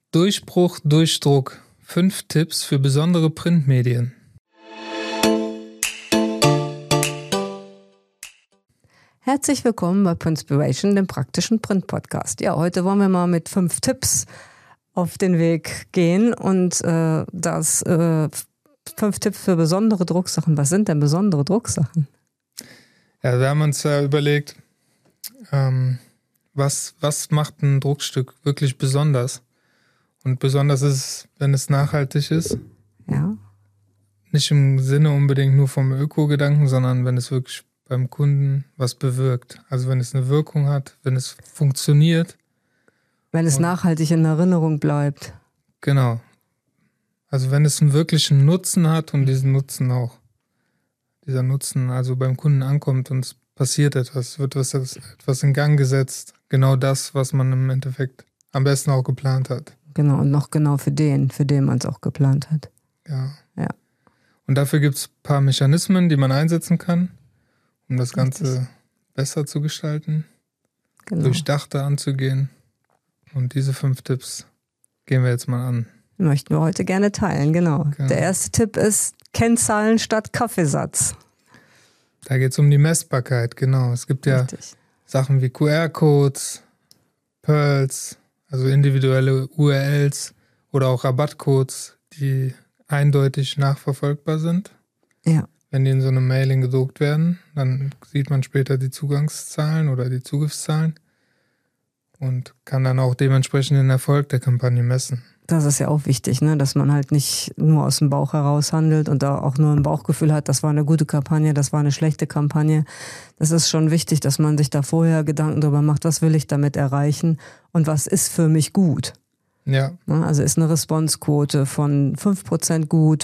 Durchbruch durch Druck. 5 Tipps für besondere Printmedien. Herzlich willkommen bei Printspiration, dem praktischen Print-Podcast. Ja, heute wollen wir mal mit 5 Tipps auf den Weg gehen und 5 Tipps für besondere Drucksachen. Was sind denn besondere Drucksachen? Ja, wir haben uns ja überlegt, was macht ein Druckstück wirklich besonders? Und besonders ist es, wenn es nachhaltig ist. Ja. Nicht im Sinne unbedingt nur vom Öko-Gedanken, sondern wenn es wirklich beim Kunden was bewirkt. Also wenn es eine Wirkung hat, wenn es funktioniert. Wenn es nachhaltig in Erinnerung bleibt. Genau. Also wenn es einen wirklichen Nutzen hat und dieser Nutzen also beim Kunden ankommt und es passiert etwas, wird etwas in Gang gesetzt. Genau das, was man im Endeffekt am besten auch geplant hat. Genau, und noch genau für den man es auch geplant hat. Ja. Ja. Und dafür gibt es ein paar Mechanismen, die man einsetzen kann, um das Ganze besser zu gestalten, durchdachter anzugehen. Und diese 5 Tipps gehen wir jetzt mal an. Möchten wir heute gerne teilen, genau. Der erste Tipp ist Kennzahlen statt Kaffeesatz. Da geht es um die Messbarkeit, genau. Es gibt ja Sachen wie QR-Codes, Pearls, also individuelle URLs oder auch Rabattcodes, die eindeutig nachverfolgbar sind. Ja. Wenn die in so einem Mailing gedruckt werden, dann sieht man später die Zugangszahlen oder die Zugriffszahlen und kann dann auch dementsprechend den Erfolg der Kampagne messen. Das ist ja auch wichtig, ne? Dass man halt nicht nur aus dem Bauch heraus handelt und da auch nur ein Bauchgefühl hat, das war eine gute Kampagne, das war eine schlechte Kampagne. Das ist schon wichtig, dass man sich da vorher Gedanken darüber macht, was will ich damit erreichen und was ist für mich gut. Ja. Also ist eine Responsequote von 5% gut,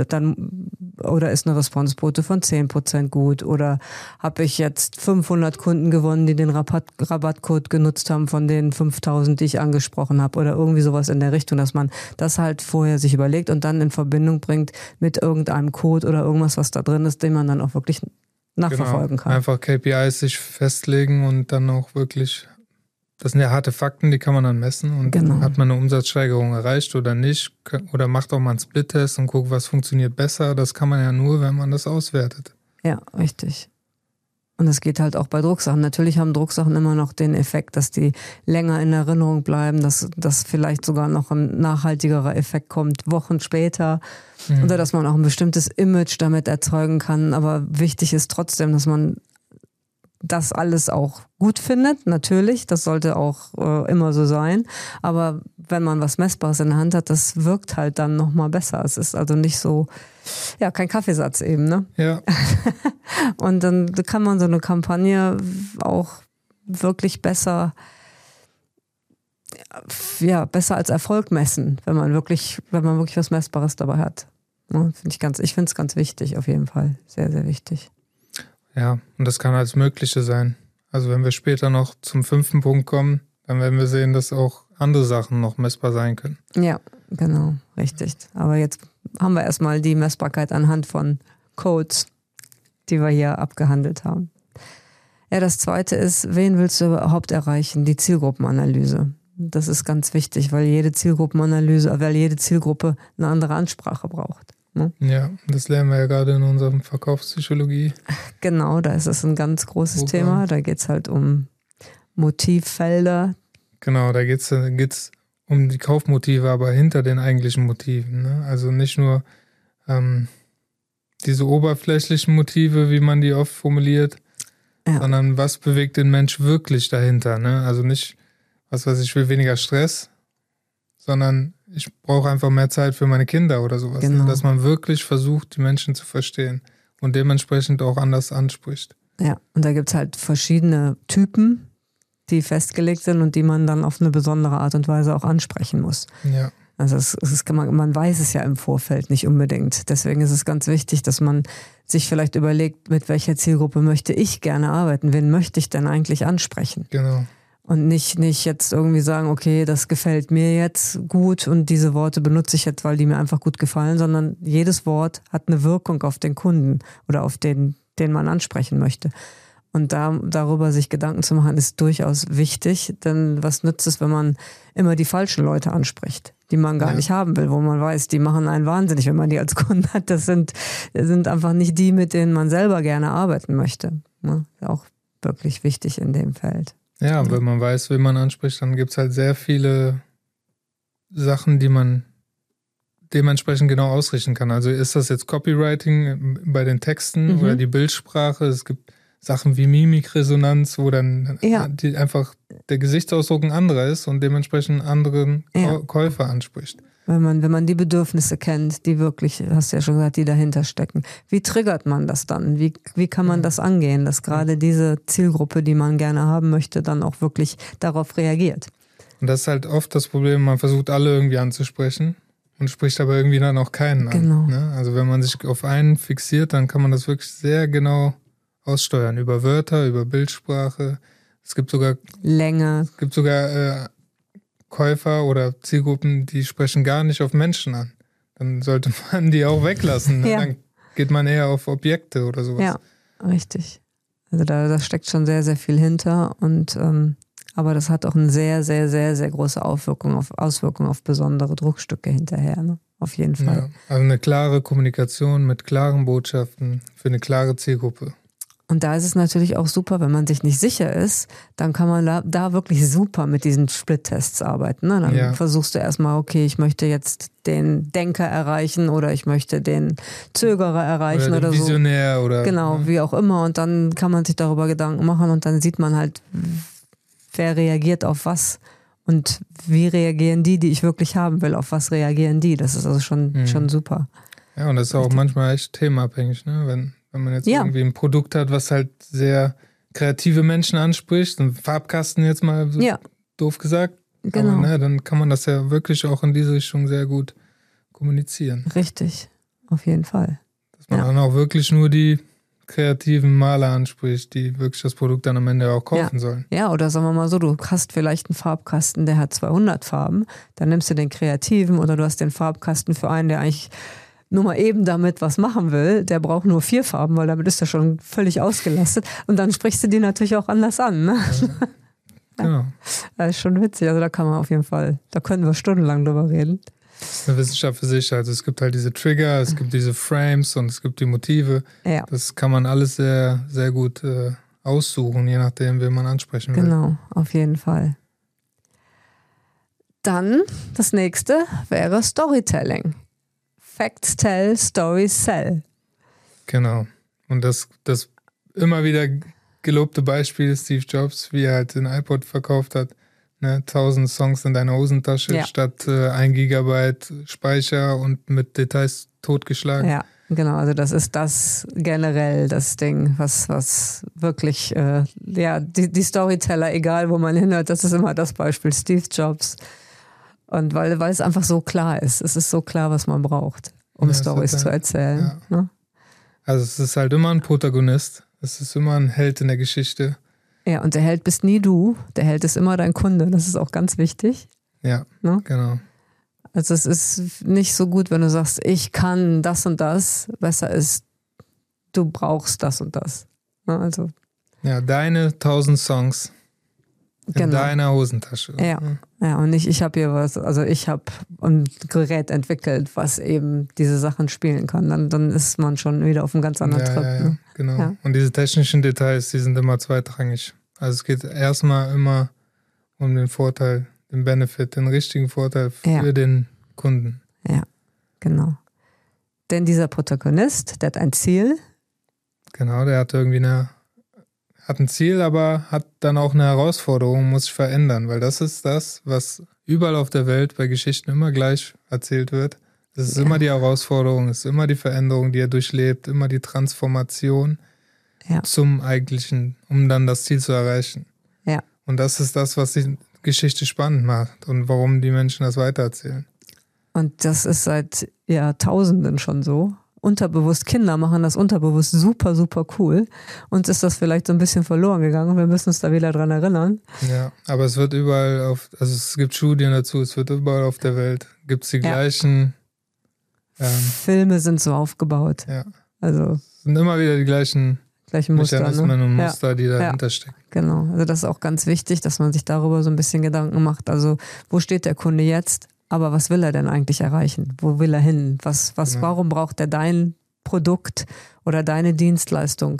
oder ist eine Responsequote von 10% gut, oder habe ich jetzt 500 Kunden gewonnen, die den Rabattcode genutzt haben von den 5000, die ich angesprochen habe, oder irgendwie sowas in der Richtung, dass man das halt vorher sich überlegt und dann in Verbindung bringt mit irgendeinem Code oder irgendwas, was da drin ist, den man dann auch wirklich nachverfolgen kann. Einfach KPIs sich festlegen und dann auch wirklich. Das sind ja harte Fakten, die kann man dann messen und hat man eine Umsatzsteigerung erreicht oder nicht, oder macht auch mal einen Split-Test und guckt, was funktioniert besser. Das kann man ja nur, wenn man das auswertet. Ja, richtig. Und es geht halt auch bei Drucksachen. Natürlich haben Drucksachen immer noch den Effekt, dass die länger in Erinnerung bleiben, dass vielleicht sogar noch ein nachhaltigerer Effekt kommt, Wochen später. Oder dass man auch ein bestimmtes Image damit erzeugen kann. Aber wichtig ist trotzdem, dass man das alles auch gut findet, natürlich, das sollte auch immer so sein, aber wenn man was Messbares in der Hand hat, das wirkt halt dann nochmal besser. Es ist also nicht so, ja, kein Kaffeesatz eben, ne? Ja. Und dann kann man so eine Kampagne auch wirklich besser als Erfolg messen, wenn man wirklich was Messbares dabei hat. Ja, ich finde es ganz wichtig, auf jeden Fall, sehr, sehr wichtig. Ja, und das kann alles Mögliche sein. Also wenn wir später noch zum 5. Punkt kommen, dann werden wir sehen, dass auch andere Sachen noch messbar sein können. Ja, genau, richtig. Aber jetzt haben wir erstmal die Messbarkeit anhand von Codes, die wir hier abgehandelt haben. Ja, das zweite ist, wen willst du überhaupt erreichen? Die Zielgruppenanalyse. Das ist ganz wichtig, weil jede Zielgruppe eine andere Ansprache braucht. Ne? Ja, das lernen wir ja gerade in unserem Verkaufspsychologie. Genau, da ist es ein ganz großes Thema. Da geht es halt um Motivfelder. Genau, da geht's um die Kaufmotive, aber hinter den eigentlichen Motiven. Ne? Also nicht nur diese oberflächlichen Motive, wie man die oft formuliert, sondern was bewegt den Mensch wirklich dahinter. Ne? Also nicht, ich will weniger Stress, sondern ich brauche einfach mehr Zeit für meine Kinder oder sowas. Genau. Dass man wirklich versucht, die Menschen zu verstehen und dementsprechend auch anders anspricht. Ja, und da gibt es halt verschiedene Typen, die festgelegt sind und die man dann auf eine besondere Art und Weise auch ansprechen muss. Ja. Also man weiß es ja im Vorfeld nicht unbedingt. Deswegen ist es ganz wichtig, dass man sich vielleicht überlegt, mit welcher Zielgruppe möchte ich gerne arbeiten? Wen möchte ich denn eigentlich ansprechen? Genau. Und nicht jetzt irgendwie sagen, okay, das gefällt mir jetzt gut und diese Worte benutze ich jetzt, weil die mir einfach gut gefallen, sondern jedes Wort hat eine Wirkung auf den Kunden oder auf den man ansprechen möchte. Und darüber sich Gedanken zu machen, ist durchaus wichtig. Denn was nützt es, wenn man immer die falschen Leute anspricht, die man gar nicht haben will, wo man weiß, die machen einen wahnsinnig, wenn man die als Kunde hat. Das sind einfach nicht die, mit denen man selber gerne arbeiten möchte. Ne? Auch wirklich wichtig in dem Feld. Ja, wenn man weiß, wen man anspricht, dann gibt es halt sehr viele Sachen, die man dementsprechend genau ausrichten kann. Also ist das jetzt Copywriting bei den Texten oder die Bildsprache? Es gibt Sachen wie Mimikresonanz, wo dann einfach der Gesichtsausdruck ein anderer ist und dementsprechend anderen Käufer anspricht. Wenn man die Bedürfnisse kennt, die wirklich, hast du ja schon gesagt, die dahinter stecken. Wie triggert man das dann? Wie kann man das angehen, dass gerade diese Zielgruppe, die man gerne haben möchte, dann auch wirklich darauf reagiert? Und das ist halt oft das Problem, man versucht alle irgendwie anzusprechen und spricht aber irgendwie dann auch keinen an. Genau. Ne? Also wenn man sich auf einen fixiert, dann kann man das wirklich sehr genau aussteuern. Über Wörter, über Bildsprache. Es gibt sogar Länge. Es gibt sogar Käufer oder Zielgruppen, die sprechen gar nicht auf Menschen an. Dann sollte man die auch weglassen. Ne? Dann geht man eher auf Objekte oder sowas. Ja, richtig. Also da steckt schon sehr, sehr viel hinter und aber das hat auch eine sehr, sehr, sehr, sehr große Auswirkung auf besondere Druckstücke hinterher. Ne? Auf jeden Fall. Ja, also eine klare Kommunikation mit klaren Botschaften für eine klare Zielgruppe. Und da ist es natürlich auch super, wenn man sich nicht sicher ist, dann kann man da wirklich super mit diesen Split-Tests arbeiten. Ne? Dann versuchst du erstmal, okay, ich möchte jetzt den Denker erreichen oder ich möchte den Zögerer erreichen oder so. Visionär oder. Genau, wie auch immer. Und dann kann man sich darüber Gedanken machen und dann sieht man halt, wer reagiert auf was und wie reagieren die ich wirklich haben will, auf was reagieren die. Das ist also schon super. Ja, und das ist auch manchmal echt themenabhängig, ne? Wenn man jetzt irgendwie ein Produkt hat, was halt sehr kreative Menschen anspricht, ein Farbkasten jetzt mal doof gesagt, genau. Aber dann kann man das ja wirklich auch in diese Richtung sehr gut kommunizieren. Richtig, auf jeden Fall. Dass man dann auch wirklich nur die kreativen Maler anspricht, die wirklich das Produkt dann am Ende auch kaufen sollen. Ja, oder sagen wir mal so, du hast vielleicht einen Farbkasten, der hat 200 Farben, dann nimmst du den kreativen oder du hast den Farbkasten für einen, der eigentlich nur mal eben damit was machen will, der braucht nur 4 Farben, weil damit ist er schon völlig ausgelastet und dann sprichst du die natürlich auch anders an. Ne? Ja. Genau. Das ist schon witzig, also da kann man auf jeden Fall, da können wir stundenlang drüber reden. Das ist eine Wissenschaft für sich, also es gibt halt diese Trigger, es gibt diese Frames und es gibt die Motive. Ja. Das kann man alles sehr, sehr gut aussuchen, je nachdem, wen man ansprechen will. Genau, auf jeden Fall. Dann, das nächste wäre Storytelling. Facts tell, Stories sell. Genau. Und das immer wieder gelobte Beispiel ist Steve Jobs, wie er halt den iPod verkauft hat. Ne, 1000 Songs in deiner Hosentasche statt 1 Gigabyte Speicher und mit Details totgeschlagen. Ja, genau. Also das ist das generell das Ding, was wirklich, die Storyteller, egal wo man hinhört, das ist immer das Beispiel Steve Jobs. Und weil es einfach so klar ist. Es ist so klar, was man braucht, um Storys zu erzählen. Ja. Ne? Also es ist halt immer ein Protagonist. Es ist immer ein Held in der Geschichte. Ja, und der Held bist nie du. Der Held ist immer dein Kunde. Das ist auch ganz wichtig. Ja, ne? Genau. Also es ist nicht so gut, wenn du sagst, ich kann das und das. Besser ist, du brauchst das und das. Ne? Also. Ja, deine 1000 Songs in deiner Hosentasche. Ja, und nicht, ich habe hier was, also ich habe ein Gerät entwickelt, was eben diese Sachen spielen kann. Dann ist man schon wieder auf einem ganz anderen Trip. Ja, ne? Genau. Ja. Und diese technischen Details, die sind immer zweitrangig. Also es geht erstmal immer um den Vorteil, den Benefit, den richtigen Vorteil für den Kunden. Ja, genau. Denn dieser Protagonist, der hat ein Ziel. Genau, der hat irgendwie hat ein Ziel, aber hat dann auch eine Herausforderung, muss sich verändern, weil das ist das, was überall auf der Welt bei Geschichten immer gleich erzählt wird. Es ist immer die Herausforderung, es ist immer die Veränderung, die er durchlebt, immer die Transformation zum Eigentlichen, um dann das Ziel zu erreichen. Ja. Und das ist das, was die Geschichte spannend macht und warum die Menschen das weitererzählen. Und das ist seit Jahrtausenden schon so. Unterbewusst, Kinder machen das unterbewusst super, super cool. Uns ist das vielleicht so ein bisschen verloren gegangen und wir müssen uns da wieder dran erinnern. Ja, aber es wird überall also es gibt Studien dazu, es wird überall auf der Welt, gibt es die gleichen Filme sind so aufgebaut. Ja. Also es sind immer wieder die gleichen gleiche Muster. Mechanismen und Muster, die dahinter stecken. Genau, also das ist auch ganz wichtig, dass man sich darüber so ein bisschen Gedanken macht. Also wo steht der Kunde jetzt, aber was will er denn eigentlich erreichen? Wo will er hin? Warum braucht er dein Produkt oder deine Dienstleistung?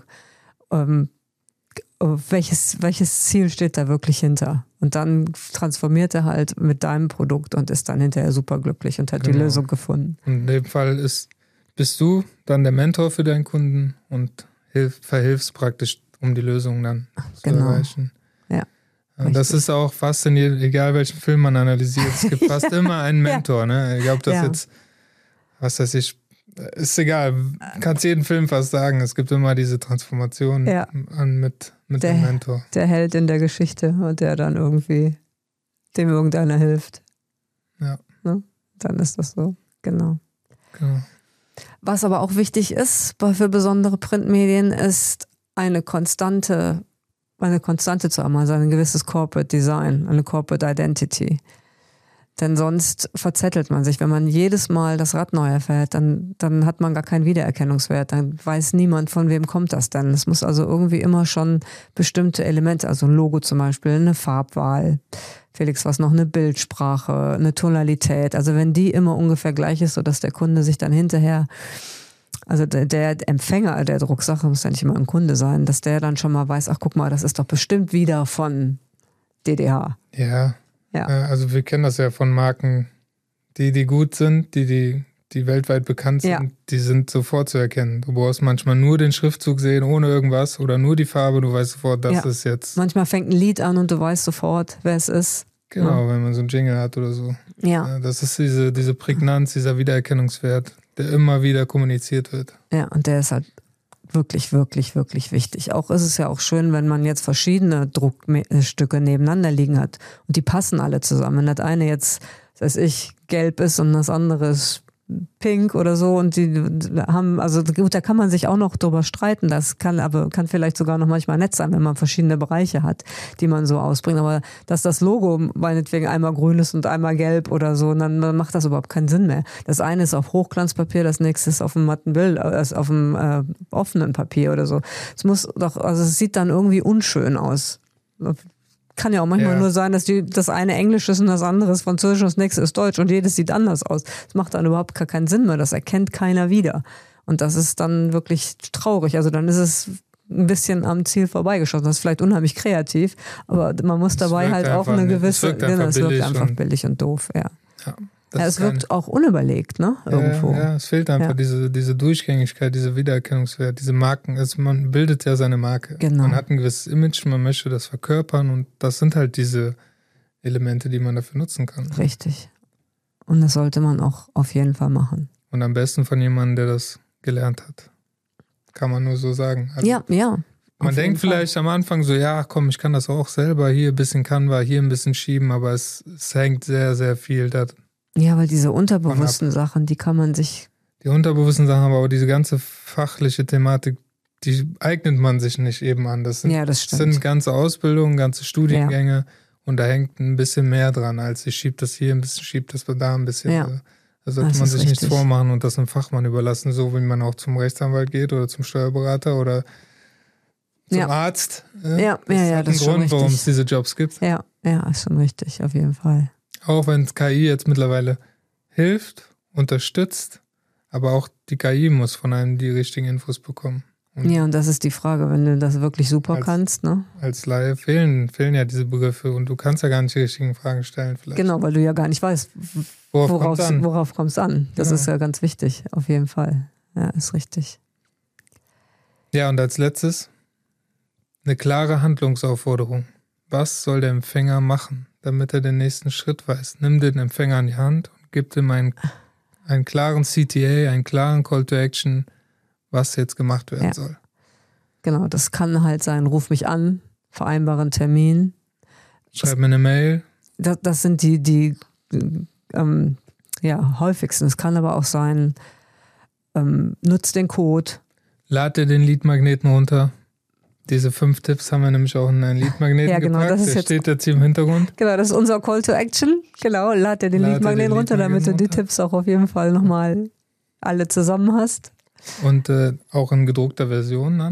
Welches Ziel steht da wirklich hinter? Und dann transformiert er halt mit deinem Produkt und ist dann hinterher superglücklich und hat die Lösung gefunden. Und in dem Fall bist du dann der Mentor für deinen Kunden und verhilfst praktisch, um die Lösung dann zu erreichen. Ja. Und das ist auch faszinierend, egal welchen Film man analysiert. Es gibt fast immer einen Mentor. Ne? Ich glaube, das jetzt, was weiß ich, ist egal. Du kannst jeden Film fast sagen. Es gibt immer diese Transformation mit dem Mentor. Der Held in der Geschichte und der dann irgendwie dem irgendeiner hilft. Ja. Ne? Dann ist das so. Genau. Was aber auch wichtig ist für besondere Printmedien, ist eine Konstante zu haben, also ein gewisses Corporate Design, eine Corporate Identity. Denn sonst verzettelt man sich. Wenn man jedes Mal das Rad neu erfährt, dann hat man gar keinen Wiedererkennungswert. Dann weiß niemand, von wem kommt das denn. Es muss also irgendwie immer schon bestimmte Elemente, also ein Logo zum Beispiel, eine Farbwahl, Felix, was noch, eine Bildsprache, eine Tonalität. Also wenn die immer ungefähr gleich ist, sodass der Kunde sich dann hinterher, also der Empfänger der Drucksache, muss ja nicht immer ein Kunde sein, dass der dann schon mal weiß, ach guck mal, das ist doch bestimmt wieder von DDH. Ja. Also wir kennen das ja von Marken, die gut sind, die weltweit bekannt sind, die sind sofort zu erkennen. Du brauchst manchmal nur den Schriftzug sehen, ohne irgendwas, oder nur die Farbe, du weißt sofort, das ist jetzt. Manchmal fängt ein Lied an und du weißt sofort, wer es ist. Genau, wenn man so einen Jingle hat oder so. Ja. Das ist diese Prägnanz, dieser Wiedererkennungswert, der immer wieder kommuniziert wird. Ja, und der ist halt wirklich, wirklich, wirklich wichtig. Auch ist es ja auch schön, wenn man jetzt verschiedene Druckstücke nebeneinander liegen hat und die passen alle zusammen. Wenn das eine jetzt, gelb ist und das andere ist pink oder so und die haben, also gut, da kann man sich auch noch drüber streiten. Das kann vielleicht sogar noch manchmal nett sein, wenn man verschiedene Bereiche hat, die man so ausbringt. Aber dass das Logo meinetwegen einmal grün ist und einmal gelb oder so, dann macht das überhaupt keinen Sinn mehr. Das eine ist auf Hochglanzpapier, das nächste ist auf einem matten Bild, auf einem offenen Papier oder so. Es sieht dann irgendwie unschön aus. Kann ja auch manchmal nur sein, dass das eine Englisch ist und das andere ist Französisch und das nächste ist Deutsch und jedes sieht anders aus. Das macht dann überhaupt gar keinen Sinn mehr. Das erkennt keiner wieder. Und das ist dann wirklich traurig. Also dann ist es ein bisschen am Ziel vorbeigeschossen. Das ist vielleicht unheimlich kreativ, aber man muss dabei halt auch eine gewisse... Es wirkt einfach billig und doof, es wirkt auch unüberlegt, ne? Irgendwo. Ja, es fehlt einfach diese Durchgängigkeit, diese Wiedererkennungswert, diese Marken. Man bildet ja seine Marke. Genau. Man hat ein gewisses Image, man möchte das verkörpern und das sind halt diese Elemente, die man dafür nutzen kann. Richtig. Und das sollte man auch auf jeden Fall machen. Und am besten von jemandem, der das gelernt hat. Kann man nur so sagen. Also ja. Man denkt vielleicht am Anfang so, ja, komm, ich kann das auch selber, hier ein bisschen Canva, hier ein bisschen schieben, aber es hängt sehr, sehr viel da. Ja, weil diese unterbewussten Sachen, die kann man sich... Die unterbewussten Sachen, aber auch diese ganze fachliche Thematik, die eignet man sich nicht eben an. Das sind ganze Ausbildungen, ganze Studiengänge und da hängt ein bisschen mehr dran, als ich schiebe das hier ein bisschen, schiebe das da ein bisschen. Ja. Da sollte man sich nichts vormachen und das einem Fachmann überlassen, so wie man auch zum Rechtsanwalt geht oder zum Steuerberater oder zum Arzt. Das hat einen Grund, warum es diese Jobs gibt. Ja, ist schon richtig, auf jeden Fall. Auch wenn KI jetzt mittlerweile hilft, unterstützt, aber auch die KI muss von einem die richtigen Infos bekommen. Und das ist die Frage, wenn du das wirklich super kannst, ne? Als Laie fehlen ja diese Begriffe und du kannst ja gar nicht die richtigen Fragen stellen vielleicht. Genau, weil du ja gar nicht weißt, worauf kommt es an. Das ist ja ganz wichtig, auf jeden Fall. Ja, ist richtig. Ja, und als letztes eine klare Handlungsaufforderung. Was soll der Empfänger machen, damit er den nächsten Schritt weiß? Nimm den Empfänger an die Hand und gib ihm einen klaren CTA, einen klaren Call to Action, was jetzt gemacht werden soll. Genau, das kann halt sein, ruf mich an, vereinbare einen Termin. Schreib mir eine Mail. Das sind die häufigsten. Es kann aber auch sein, nutz den Code. Lad dir den Leadmagneten runter. Diese 5 Tipps haben wir nämlich auch in einen Leadmagneten gepackt. Der steht jetzt hier im Hintergrund. Genau, das ist unser Call to Action. Genau, lad dir den Leadmagneten runter, damit du die Tipps auch auf jeden Fall nochmal alle zusammen hast. Und auch in gedruckter Version dann.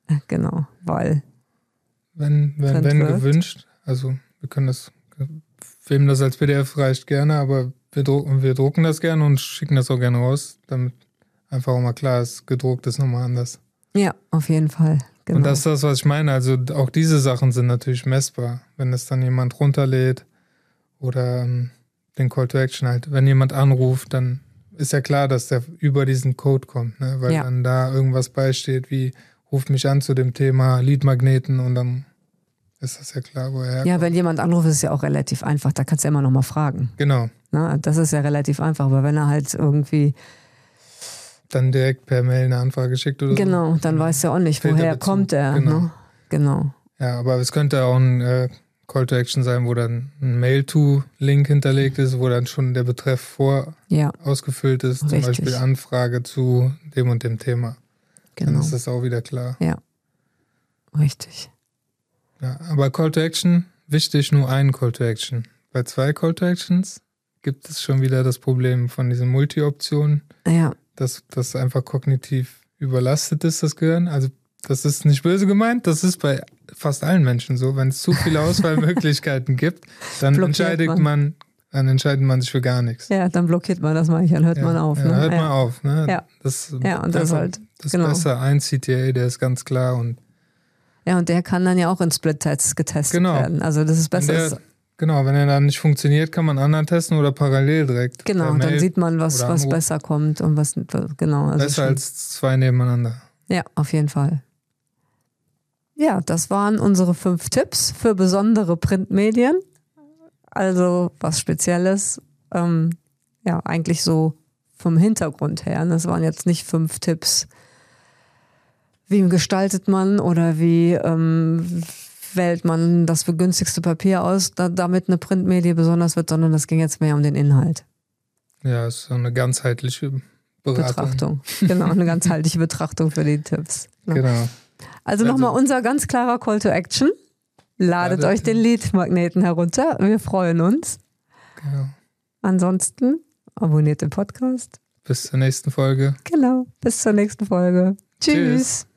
Genau, weil wenn gewünscht, also wir können das, wem das als PDF reicht, gerne, aber wir drucken das gerne und schicken das auch gerne raus, damit einfach auch mal klar ist, gedruckt ist nochmal anders. Ja, auf jeden Fall. Genau. Und das ist das, was ich meine. Also auch diese Sachen sind natürlich messbar. Wenn es dann jemand runterlädt oder den Call to Action halt, wenn jemand anruft, dann ist ja klar, dass der über diesen Code kommt, ne? Weil dann da irgendwas beisteht, wie ruft mich an zu dem Thema Leadmagneten und dann ist das ja klar, woher er kommt. Ja, wenn jemand anruft, ist es ja auch relativ einfach. Da kannst du ja immer noch mal fragen. Genau. Na, das ist ja relativ einfach, aber wenn er halt irgendwie dann direkt per Mail eine Anfrage schickt oder so. Genau, dann weißt du auch nicht, woher kommt er. Genau. Ne? Genau. Ja, aber es könnte auch ein Call to Action sein, wo dann ein Mail-to-Link hinterlegt ist, wo dann schon der Betreff ausgefüllt ist, zum Beispiel Anfrage zu dem und dem Thema. Genau. Dann ist das auch wieder klar. Ja, richtig. Ja, aber Call to Action, wichtig, nur ein Call to Action. Bei 2 Call to Actions gibt es schon wieder das Problem von diesen Multi-Optionen. Ja. Dass das einfach kognitiv überlastet ist, das Gehirn. Also das ist nicht böse gemeint, das ist bei fast allen Menschen so. Wenn es zu viele Auswahlmöglichkeiten gibt, dann entscheidet man sich für gar nichts. Ja, dann blockiert man das manchmal, dann hört man auf. Ne? Hört man auf. Ne? Ja. Das ist halt das ist besser. Ein CTA, der ist ganz klar. Und der kann dann ja auch in Split-Tests getestet werden. Also das ist besser. Genau, wenn er dann nicht funktioniert, kann man anderen testen oder parallel direkt. Genau, dann sieht man, was besser kommt und was, genau. Also besser als 2 nebeneinander. Ja, auf jeden Fall. Ja, das waren unsere 5 Tipps für besondere Printmedien. Also was Spezielles. Eigentlich so vom Hintergrund her. Das waren jetzt nicht 5 Tipps, wie gestaltet man oder wie wählt man das günstigste Papier aus, damit eine Printmedie besonders wird, sondern das ging jetzt mehr um den Inhalt. Ja, es ist so eine ganzheitliche Betrachtung. Genau, eine ganzheitliche Betrachtung für die Tipps. Ja. Genau. Also nochmal unser ganz klarer Call to Action. Ladet euch den Leadmagneten herunter. Wir freuen uns. Genau. Ansonsten abonniert den Podcast. Bis zur nächsten Folge. Genau, bis zur nächsten Folge. Tschüss.